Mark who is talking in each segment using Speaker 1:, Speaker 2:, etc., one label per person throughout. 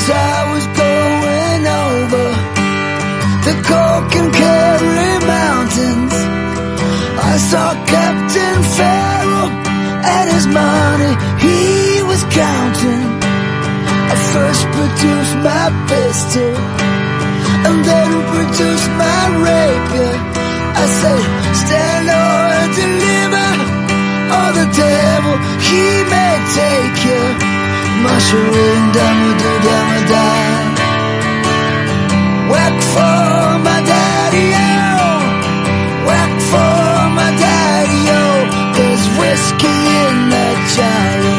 Speaker 1: as I was going over the Cork and Kerry mountains, I saw Captain Farrell and his money he was counting. I first produced my pistol and then produced my rapier. I said, stand or deliver, or the devil, he may take you. Mushroom, dama-do-dama-da. Whack for my daddy-o, whack for my daddy-o. There's whiskey in that gyro.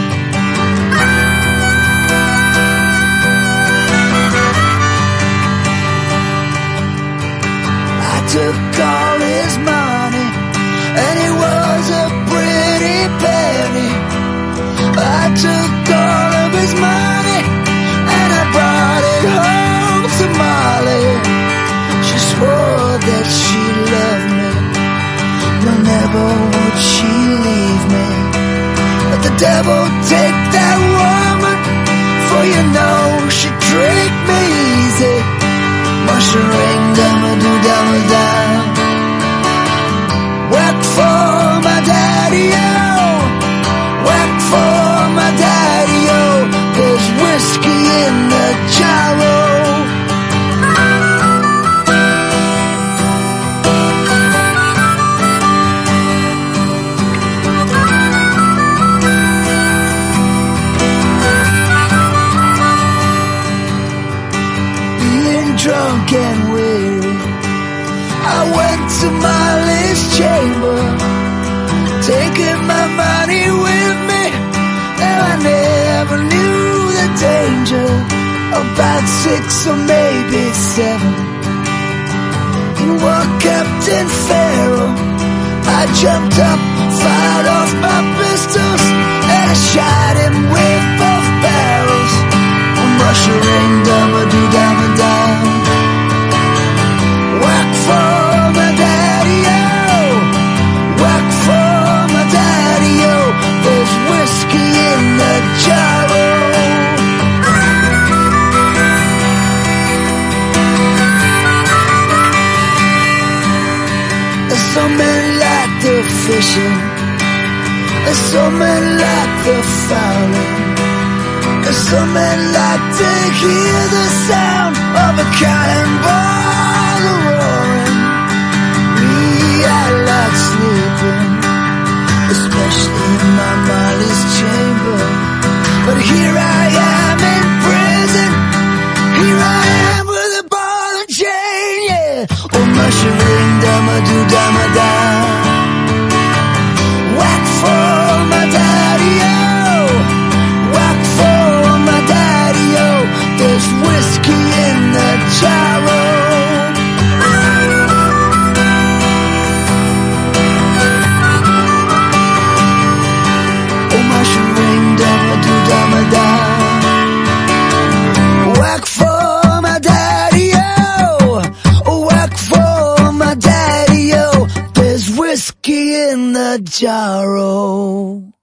Speaker 1: I took all his money, and it was a pretty penny. I took all of his money, and I brought it home to Molly. She swore that she loved me, no, never would she leave me. But the devil take that woman, for you know she tricked me easy. Mushroom, dama-do-dama-da. Whack for my daddy-o, whack for my daddy-o. There's whiskey in the gyro. Being drunk and weary, I went to Molly's chamber, taking my money with me. Now I never knew the danger. About 6 or maybe 7, in walked Captain Farrell. I jumped up, fired off my pistols, and I shot him with both barrels. Mushroom, dama-do-dama-da. Whack for my daddy-o, whack for my daddy-o. There's whiskey in the gyro. Some men like the fishing, some men like the fowling, some men like to hear the sound of a cannonball roaring. Me, I like sleeping, especially in my Molly's chamber. But here I am in prison, here I am with a ball and chain, yeah. Oh, mushroom, dama-do-dama-da. Whack for my daddy-o, whack for my daddy-o. There's whiskey in the gyro. Oh, mushroom, dama-do-dama-da. Whack for my daddy-o, whack for my daddy-o. There's whiskey in the gyro.